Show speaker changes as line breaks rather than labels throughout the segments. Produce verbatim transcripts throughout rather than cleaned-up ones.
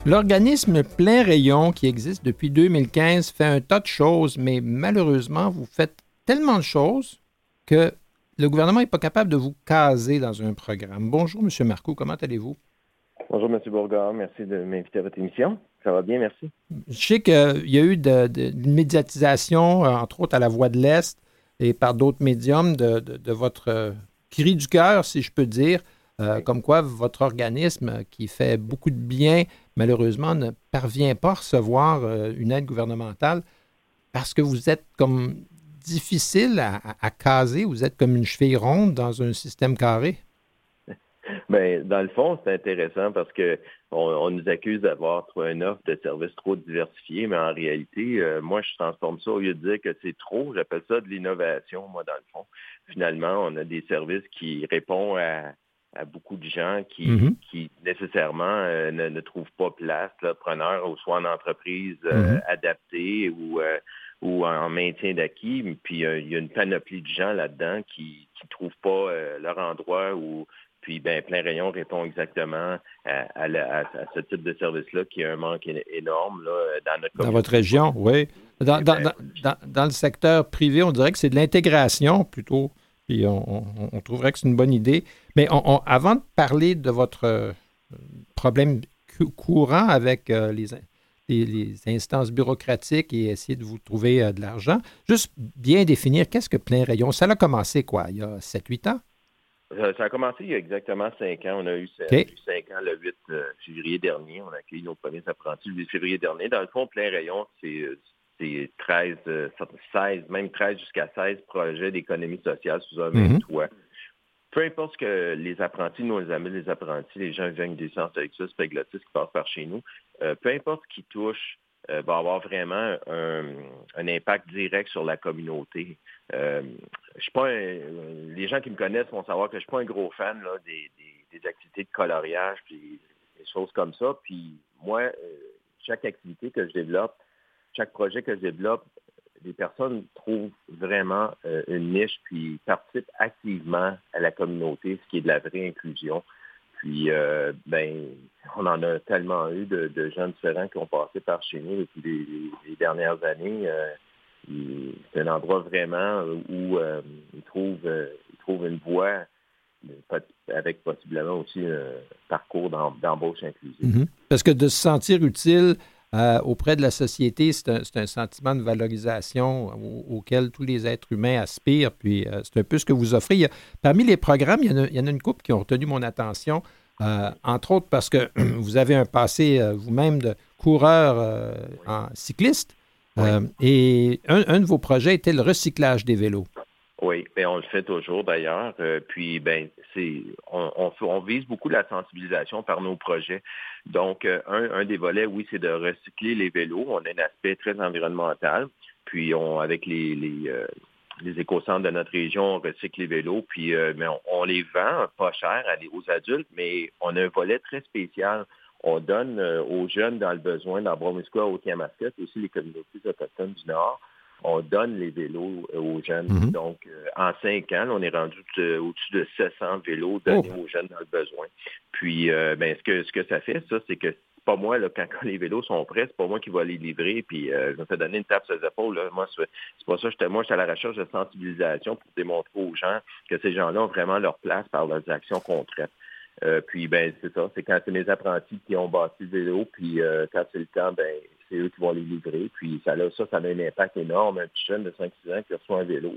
L'organisme Plein Rayon, qui existe depuis deux mille quinze, fait un tas de choses, mais malheureusement, vous faites tellement de choses que le gouvernement n'est pas capable de vous caser dans un programme. Bonjour, M. Marcoux, comment allez-vous?
Bonjour, M. Bourgard. Merci de m'inviter à votre émission. Ça va bien, merci.
Je sais qu'il y a eu de, de, de médiatisation, entre autres à la Voix de l'Est et par d'autres médiums, de, de, de votre euh, cri du cœur, si je peux dire, euh, oui. Comme quoi votre organisme, qui fait beaucoup de bien, malheureusement, ne parvient pas à recevoir euh, une aide gouvernementale parce que vous êtes comme difficile à, à, à caser, vous êtes comme une cheville ronde dans un système carré.
Bien, dans le fond, c'est intéressant parce que on, on nous accuse d'avoir une offre de services trop diversifiée, mais en réalité, euh, moi, je transforme ça au lieu de dire que c'est trop, j'appelle ça de l'innovation, moi, dans le fond. Finalement, on a des services qui répondent à, à beaucoup de gens qui, mm-hmm. qui nécessairement euh, ne, ne trouvent pas place, là, preneurs, ou soit en entreprise euh, mm-hmm. adaptée ou, euh, ou en maintien d'acquis. Puis, euh, il y a une panoplie de gens là-dedans qui ne trouvent pas euh, leur endroit où... Puis, ben, Plein Rayon répond exactement à, à, la, à, à ce type de service-là, qui est un manque énorme là, dans notre communauté.
Dans votre région, oui. Dans, dans, dans, dans, dans le secteur privé, on dirait que c'est de l'intégration plutôt. Puis, on, on, on trouverait que c'est une bonne idée. Mais on, on, avant de parler de votre euh, problème courant avec euh, les, les, les instances bureaucratiques et essayer de vous trouver euh, de l'argent, juste bien définir qu'est-ce que Plein Rayon. Ça a commencé, quoi, il y a sept huit ans?
Ça a commencé il y a exactement cinq ans. On a eu okay. cinq ans le huit février dernier. On a accueilli nos premiers apprentis le huit février dernier. Dans le fond, Plein Rayon, c'est, c'est treize, seize, même treize jusqu'à seize projets d'économie sociale sous un même mm-hmm. toit. Peu importe ce que les apprentis, nous, les amis, les apprentis, les gens qui viennent des centres avec ça, spéglotistes qui passent par chez nous, euh, peu importe ce qui touche, euh, va avoir vraiment un, un impact direct sur la communauté. Euh, je suis pas un, les gens qui me connaissent vont savoir que je suis pas un gros fan là, des, des, des activités de coloriage puis des choses comme ça. Puis moi, euh, chaque activité que je développe, chaque projet que je développe, les personnes trouvent vraiment euh, une niche puis participent activement à la communauté, ce qui est de la vraie inclusion. Puis, euh, ben, on en a tellement eu de, de gens différents qui ont passé par chez nous depuis les, les dernières années. Euh, c'est un endroit vraiment où euh, ils, trouvent, euh, ils trouvent une voie avec possiblement aussi un parcours d'embauche inclusive.
Mm-hmm. Parce que de se sentir utile euh, auprès de la société, c'est un, c'est un sentiment de valorisation au, auquel tous les êtres humains aspirent. Puis euh, c'est un peu ce que vous offrez. Il y a, parmi les programmes, il y, en a, il y en a une couple qui ont retenu mon attention, euh, entre autres parce que vous avez un passé euh, vous-même de coureur euh, en cycliste. Oui. Euh, et un, un de vos projets était le recyclage des vélos.
Oui, bien, on le fait toujours d'ailleurs. Euh, puis, ben, c'est, on, on, on vise beaucoup la sensibilisation par nos projets. Donc, euh, un, un des volets, oui, c'est de recycler les vélos. On a un aspect très environnemental. Puis, on, avec les, les, euh, les éco-centres de notre région, on recycle les vélos. Puis, euh, mais on, on les vend pas cher à, aux adultes, mais on a un volet très spécial. On donne euh, aux jeunes dans le besoin, dans Bromisquoi, Haute-Yamaska, aussi les communautés autochtones du Nord. On donne les vélos aux jeunes. Mm-hmm. Donc, euh, en cinq ans, là, on est rendu euh, au-dessus de sept cents vélos donnés oh. aux jeunes dans le besoin. Puis, euh, ben, ce que ce que ça fait, ça, c'est que c'est pas moi, là, quand, quand les vélos sont prêts, c'est pas moi qui vais les livrer, puis euh, je vais te donner une tape sur les épaules. Là. Moi, c'est, c'est pas ça. J'étais, moi, j'étais à la recherche de sensibilisation pour démontrer aux gens que ces gens-là ont vraiment leur place par leurs actions concrètes. Euh, puis, ben, c'est ça. C'est quand c'est mes apprentis qui ont bâti le vélo, puis euh, quand c'est le temps, ben, c'est eux qui vont les livrer. Puis, ça, là, ça, ça a un impact énorme. Un petit jeune de cinq six ans qui reçoit un vélo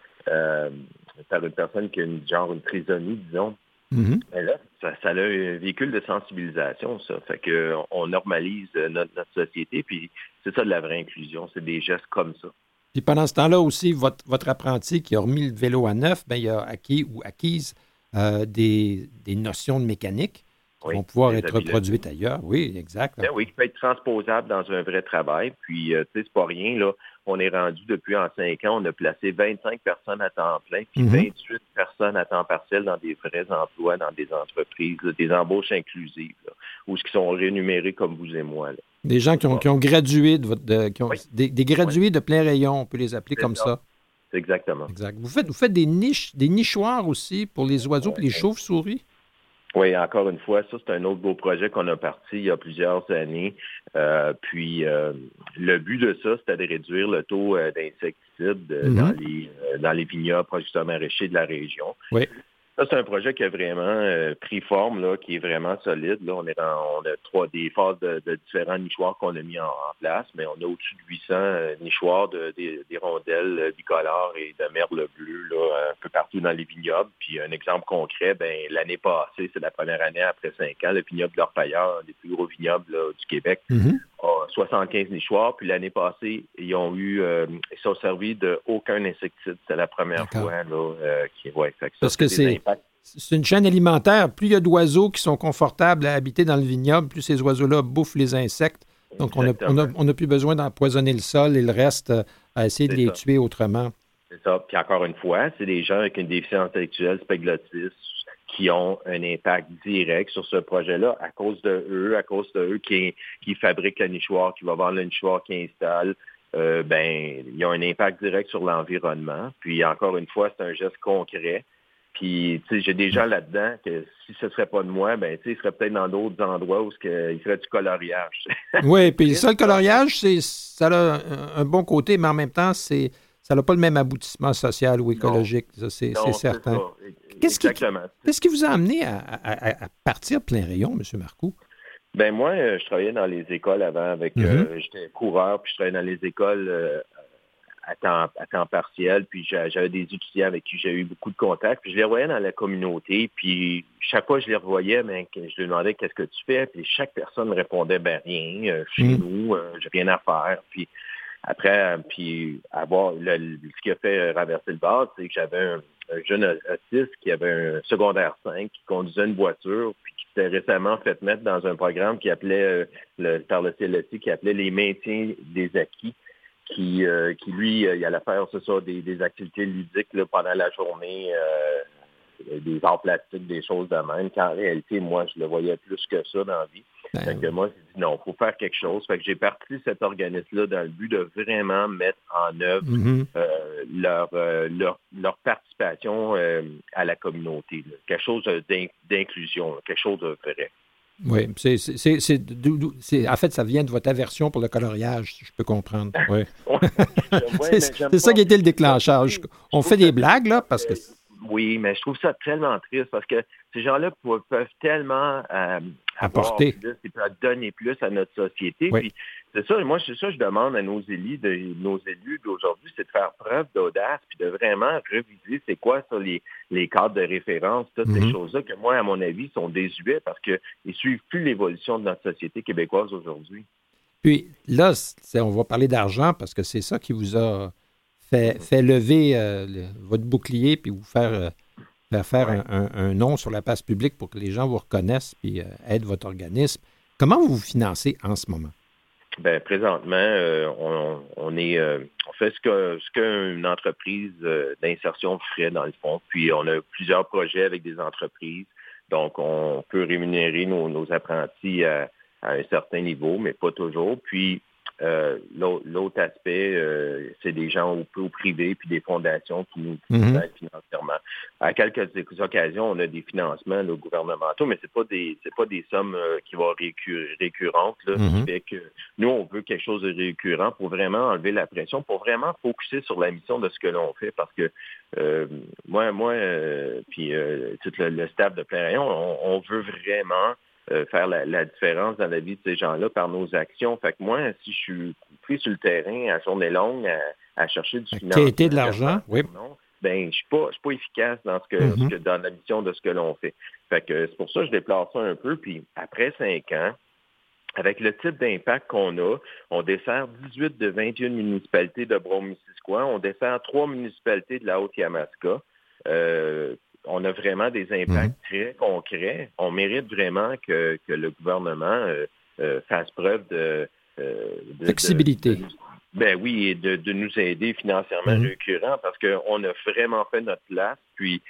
euh, par une personne qui a une, genre une trisomie, disons. Mm-hmm. Ben là, ça, ça a un véhicule de sensibilisation, ça. Fait que on normalise notre, notre société, puis c'est ça de la vraie inclusion. C'est des gestes comme ça.
Puis pendant ce temps-là aussi, votre, votre apprenti qui a remis le vélo à neuf, ben, il a acquis ou acquise Euh, des, des notions de mécanique qui oui, vont pouvoir être habiletés. Reproduites ailleurs. Oui, exact.
Ben oui, qui peut être transposable dans un vrai travail. Puis, euh, tu sais, c'est pas rien, là. On est rendu depuis en cinq ans, on a placé vingt-cinq personnes à temps plein, puis mm-hmm. vingt-huit personnes à temps partiel dans des vrais emplois, dans des entreprises, là, des embauches inclusives, là, ou ce qui sont rémunérés comme vous et moi. Là.
Des gens qui ont, qui ont gradué de votre. De, qui ont, oui. des, des gradués oui. de Plein Rayon, on peut les appeler c'est comme ça. ça.
C'est exactement.
Exact. Vous faites, vous faites des niches, des nichoirs aussi pour les oiseaux et les chauves-souris?
Oui, encore une fois, ça, c'est un autre beau projet qu'on a parti il y a plusieurs années. Euh, puis, euh, le but de ça, c'était de réduire le taux euh, d'insecticides euh, mm-hmm. dans les euh, dans les vignobles producteurs maraîchers de la région.
Oui.
Ça, c'est un projet qui a vraiment euh, pris forme, là, qui est vraiment solide. Là, on est dans, on a trois des phases de, de différents nichoirs qu'on a mis en, en place, mais on a au-dessus de huit cents euh, nichoirs de, de, des rondelles euh, bicolores et de merle bleu là, un peu partout dans les vignobles. Puis un exemple concret, ben l'année passée, c'est la première année après cinq ans, le vignoble de l'Orpailleur, un des plus gros vignobles là, du Québec, mm-hmm. a soixante-quinze nichoirs. Puis l'année passée, ils ont eu, euh, ils sont servis de aucun insecticide. C'est la première
D'accord.
fois là, euh, qui, ouais, fait que ça,
Parce que c'est C'est une chaîne alimentaire. Plus il y a d'oiseaux qui sont confortables à habiter dans le vignoble, plus ces oiseaux-là bouffent les insectes. Donc, on n'a on a, on a plus besoin d'empoisonner le sol et le reste euh, à essayer de c'est les ça. tuer autrement.
C'est ça. Puis encore une fois, c'est des gens avec une déficience intellectuelle spéglotis qui ont un impact direct sur ce projet-là à cause de eux, à cause de eux qui, qui fabriquent le nichoir, qui va vendre le nichoir, qui installe. Euh, ben, il y a un impact direct sur l'environnement. Puis encore une fois, c'est un geste concret. Puis, tu sais, j'ai des gens là-dedans que si ce ne serait pas de moi, ben, tu sais, ils seraient peut-être dans d'autres endroits où il serait du coloriage.
Oui, puis ça, le coloriage, c'est, ça a un, un bon côté, mais en même temps, c'est, ça n'a pas le même aboutissement social ou écologique. Ça, c'est,
non,
c'est certain.
C'est
qu'est-ce, qui, qu'est-ce qui vous a amené à, à, à partir plein rayon, M. Marcoux?
Ben moi, je travaillais dans les écoles avant avec, mm-hmm. euh, j'étais coureur, puis je travaillais dans les écoles euh, à temps, à temps partiel, puis j'avais des étudiants avec qui j'ai eu beaucoup de contacts, puis je les revoyais dans la communauté, puis chaque fois que je les revoyais, ben, je leur demandais qu'est-ce que tu fais, puis chaque personne me répondait, ben rien, euh, chez mm. nous, euh, j'ai rien à faire, puis après, puis avoir, le, ce qui a fait renverser le bar, c'est que j'avais un, un jeune autiste qui avait un secondaire cinq, qui conduisait une voiture, puis qui s'était récemment fait mettre dans un programme qui appelait, euh, le, par le C L S I, qui appelait les maintiens des acquis, qui, euh, qui lui, euh, il allait faire, c'est ça, des, des activités ludiques là, pendant la journée, euh, des arts plastiques, des choses de même, qu'en réalité, moi, je le voyais plus que ça dans la vie. Ben, fait que moi, j'ai dit non, il faut faire quelque chose. Fait que j'ai parti cet organisme-là dans le but de vraiment mettre en œuvre mm-hmm. euh, leur, euh, leur, leur participation euh, à la communauté. Là. Quelque chose d'in- d'inclusion, là. Quelque chose de vrai.
Oui, c'est, c'est, c'est, c'est, c'est, en fait, ça vient de votre aversion pour le coloriage, si je peux comprendre. Oui. c'est c'est pas, ça qui a été le déclencheur. On fait des blagues, là, parce que...
Oui, mais je trouve ça tellement triste parce que ces gens-là peuvent, peuvent tellement euh,
apporter
plus et peuvent donner plus à notre société.
Oui.
Puis c'est ça, moi, c'est ça que je demande à nos élus, de, nos élus d'aujourd'hui, c'est de faire preuve d'audace puis de vraiment reviser c'est quoi ça, les, les cadres de référence, toutes mm-hmm. ces choses-là que moi, à mon avis, sont désuets parce qu'ils ne suivent plus l'évolution de notre société québécoise aujourd'hui.
Puis là, c'est, on va parler d'argent parce que c'est ça qui vous a fait, fait lever euh, le, votre bouclier puis vous faire, euh, faire, faire ouais. un, un, un nom sur la place publique pour que les gens vous reconnaissent puis euh, aident votre organisme. Comment vous vous financez en ce moment?
Bien, présentement, euh, on, on est euh, on fait ce que ce qu'une entreprise euh, d'insertion ferait dans le fond. Puis on a plusieurs projets avec des entreprises. Donc, on peut rémunérer nos, nos apprentis à, à un certain niveau, mais pas toujours. Puis Euh, l'autre, l'autre aspect, euh, c'est des gens au, au privé puis des fondations qui nous mm-hmm. aident financièrement. À quelques occasions, on a des financements là, gouvernementaux, mais c'est pas des c'est pas des sommes euh, qui vont récur- récurrentes. Là, mm-hmm. Ce qui fait que nous, on veut quelque chose de récurrent pour vraiment enlever la pression, pour vraiment focuser sur la mission de ce que l'on fait. Parce que euh, moi, moi, euh, puis euh, tout le, le staff de Plein Rayon, on, on veut vraiment Euh, faire la, la différence dans la vie de ces gens-là par nos actions. Fait que moi, si je suis pris sur le terrain à journée longue à, à chercher du financement...
Quêter de l'argent, oui.
Non, ben, je suis pas, je suis pas efficace dans ce que, mm-hmm. ce que, dans la mission de ce que l'on fait. Fait que c'est pour ça que je déplore ça un peu. Puis après cinq ans, avec le type d'impact qu'on a, on dessert dix-huit de vingt et une municipalités de Brome-Missisquoi, on dessert trois municipalités de la Haute-Yamaska. Euh, On a vraiment des impacts mmh. très concrets. On mérite vraiment que, que le gouvernement euh, euh, fasse preuve de... Euh, de
flexibilité.
De, de, ben oui, et de, de nous aider financièrement mmh. récurrent parce qu'on a vraiment fait notre place. Puis,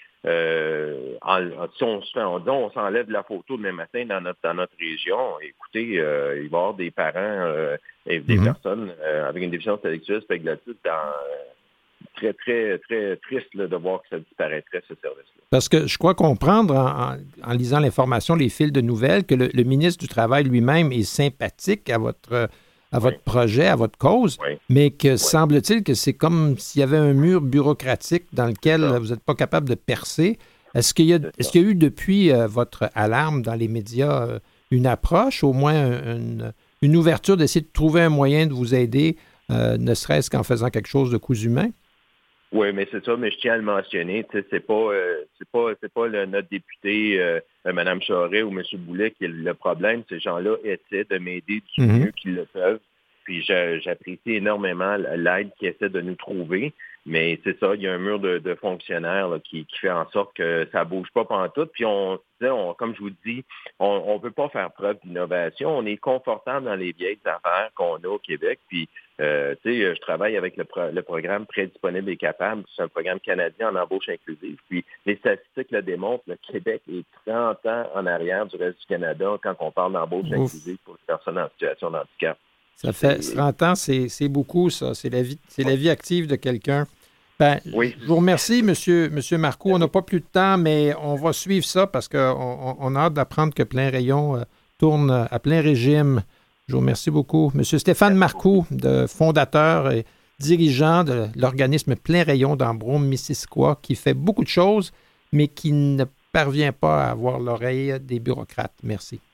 euh, en, si on, on, on s'enlève la photo demain matin dans notre, dans notre région, écoutez, euh, il va y avoir des parents euh, et des mmh. personnes euh, avec une déficience intellectuelle spéglotique dans... très, très, très triste là, de voir que ça disparaîtrait, ce service-là.
Parce que je crois comprendre, en, en, en lisant l'information, les fils de nouvelles, que le, le ministre du Travail lui-même est sympathique à votre, à votre oui. projet, à votre cause, oui. mais que oui. semble-t-il que c'est comme s'il y avait un mur bureaucratique dans lequel vous n'êtes pas capable de percer. Est-ce qu'il y a, est-ce qu'il y a eu depuis euh, votre alarme dans les médias euh, une approche, au moins une, une ouverture d'essayer de trouver un moyen de vous aider, euh, ne serait-ce qu'en faisant quelque chose de cousu humain?
Oui, mais c'est ça, mais je tiens à le mentionner, tu sais, c'est pas euh, c'est pas c'est pas le, notre député euh, Mme Charest ou M. Boulet qui est le problème. Ces gens-là essaient de m'aider du mm-hmm. mieux qu'ils le peuvent. Puis je, j'apprécie énormément l'aide qu'ils essaient de nous trouver. Mais c'est ça, il y a un mur de, de fonctionnaires là, qui, qui fait en sorte que ça bouge pas pantoute. Puis on, on comme je vous dis, on ne peut pas faire preuve d'innovation. On est confortable dans les vieilles affaires qu'on a au Québec. Puis euh, tu sais, je travaille avec le, pro, le programme Prédisponible et Capable. C'est un programme canadien en embauche inclusive. Puis les statistiques le démontrent. Le Québec est trente ans en arrière du reste du Canada quand on parle d'embauche Ouf. inclusive pour les personnes en situation de handicap.
Ça fait trente ans, c'est, c'est beaucoup, ça. C'est la vie, c'est la vie active de quelqu'un. Ben, oui. Je vous remercie, monsieur, monsieur Marcoux. On n'a pas plus de temps, mais on va suivre ça parce qu'on on a hâte d'apprendre que Plein Rayon euh, tourne à plein régime. Je vous remercie beaucoup. Monsieur Stéphane Marcoux, de fondateur et dirigeant de l'organisme Plein Rayon d'Ambro-Missisquoi, qui fait beaucoup de choses, mais qui ne parvient pas à avoir l'oreille des bureaucrates. Merci.